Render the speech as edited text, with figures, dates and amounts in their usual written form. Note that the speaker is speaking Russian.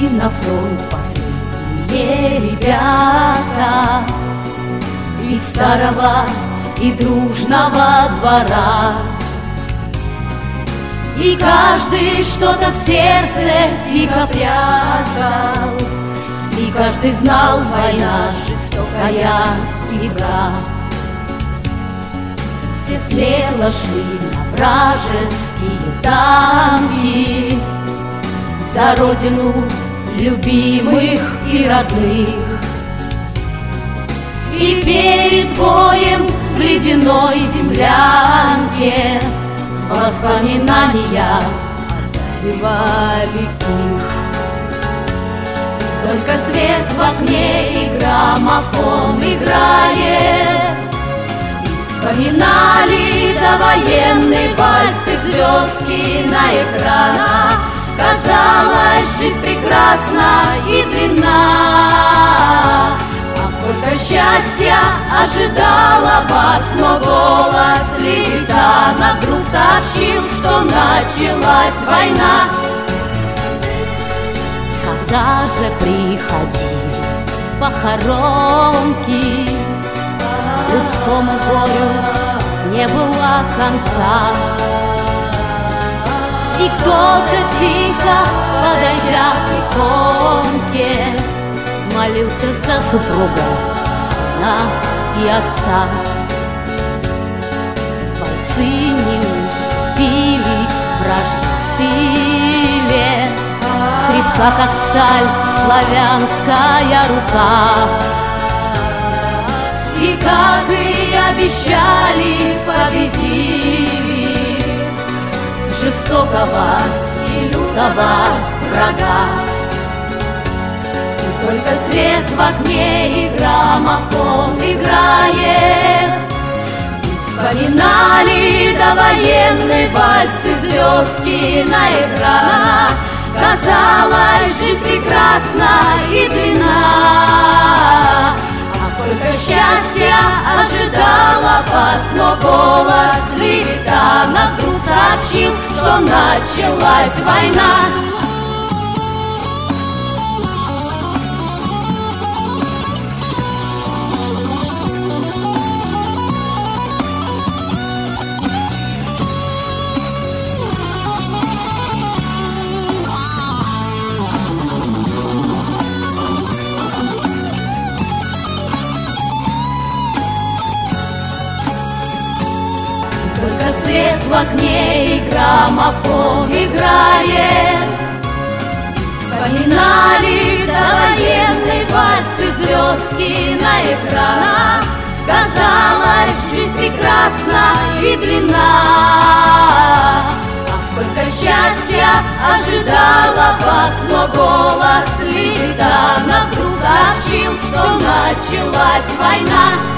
ушли на фронт последние ребята из старого и дружного двора. И каждый что-то в сердце тихо прятал, и каждый знал, война жестокая игра. Все смело шли на вражеские танки за родину любимых и родных. И перед боем в ледяной землянке воспоминания отбивали их. Только свет в окне и граммофон играет. Вспоминали довоенный вальс и звездки на экранах. Казалось, жизнь прекрасна и длинна. А сколько счастья ожидало вас, но голос Левитана вдруг сообщил, что началась война. Когда же приходили похоронки, людскому горю не было конца. И кто-то тихо, подойдя к иконке, молился за супруга, сына и отца. Бойцы не уступили вражьей силе, крепка, как сталь, славянская рука. И как и обещали, победили жестокого и лютого врага. И только свет в окне и граммофон играет. И вспоминали довоенный вальс и звездки на экранах. Казалось, жизнь прекрасна и длинна. Сколько счастья ожидало вас, но голос Левитана вдруг сообщил, что началась война. Только свет в окне и граммофон играет. Вспоминали довоенный вальс и звездки на экранах. Казалось, жизнь прекрасна и длинна. А сколько счастья ожидало вас, но голос Левитана вдруг сообщил, что началась война.